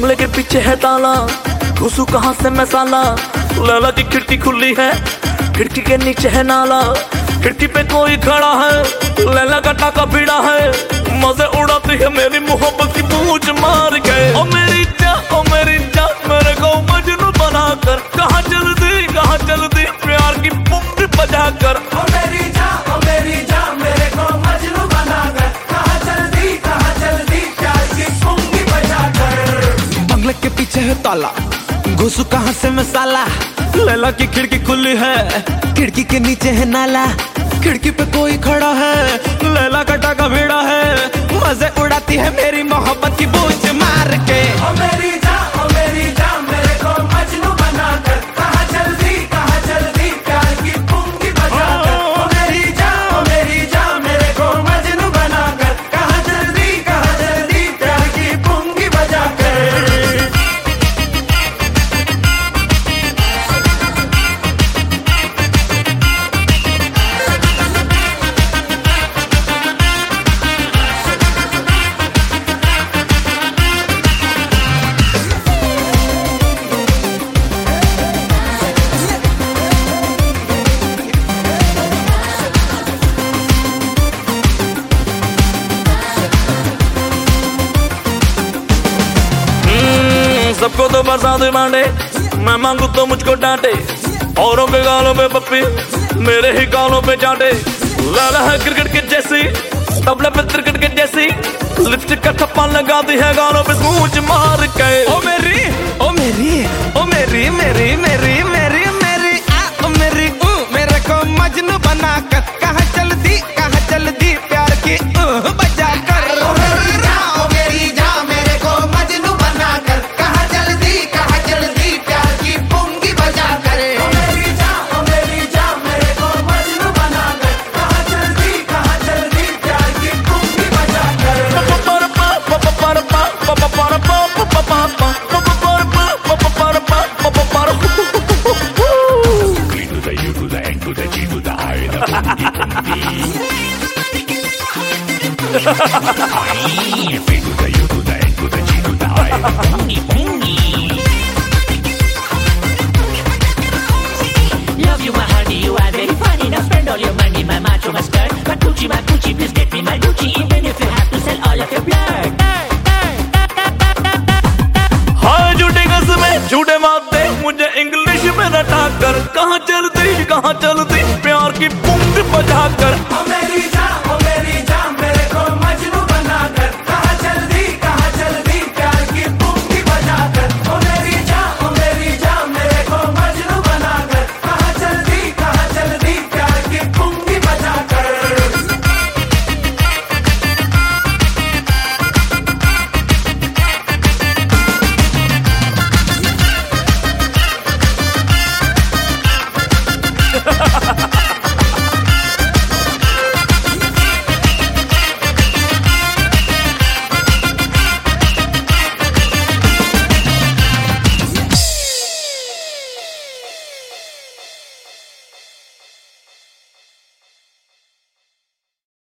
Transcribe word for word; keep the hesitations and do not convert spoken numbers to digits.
बंगले के पीछे है ताला, घुसू कहाँ से मैं साला। लैला की खिड़की खुली है, खिड़की के नीचे है नाला, खिड़की पे कोई खड़ा है, लैला का टाका भिड़ा है, मजे उड़ाती है मेरी मोहब्बत की पूछ मार के। ओ मेरी जा, ओ मेरी जा, मेरे को मजनू बनाकर कहाँ चल दी, कहाँ चल दी प्यार की पुंगी बजा कर। ओ मेरी जा, ओ मेरी जा, मेरे को मजनू बनाकर कहाँ चल दी, कहाँ चल दी प्यार की पुंगी बजा कर। बंगले के पीछे है ताला, घुसू कहाँ से मैं साला। लैला की खिड़की खुली है, खिड़की के नीचे है नाला, खिड़की पे कोई खड़ा है, लैला का टाका भिड़ा है, मजे उड़ाती है मेरी मोहब्बत की बूझ मार के। ओ मेरी जा, ओ मेरी जा, मेरे को मजनू बनाकर कहाँ चल दी, कहाँ चल दी प्यार की पुंगी बजा कर। ओ मेरी जा, ओ मेरी जा, मेरे को मजनू बनाकर कहाँ चल दी, कहाँ चल दी प्यार की पुंगी बजा कर। सबको तो बरसात बांटे, मैं मांगू तो मुझको डांटे, औरों के गालों पे पप्पी मेरे ही गालों पे चाटे। लैला है क्रिकेट के जैसी, तबले पे क्रिकेट के जैसी, लिपस्टिक का ठप्पा लगाती है गालों पे सूझ मार के। ओ मेरी, ओ मेरी, ओ मेरी, मेरी मेरी मेरी मेरी आ ओ मेरी ऊ, मेरे को मजनू बनाकर कहाँ चल दी, कहाँ चल दी प्यार की ऊ बजा कर। ओ मेरी जा, ओ मेरी जा, मेरे को मजनू बनाकर कहाँ चल दी, कहाँ चल दी प्यार की पुंगी बजा कर। ओ मेरी जा, ओ मेरी जा, मेरे को मजनू बनाकर कहाँ चल दी, कहाँ चल दी प्यार की पुंगी बजा कर। To the U to the N to the G to the I, the pungi pungi. P to the U to the N to the G to the I, the pungi pungi.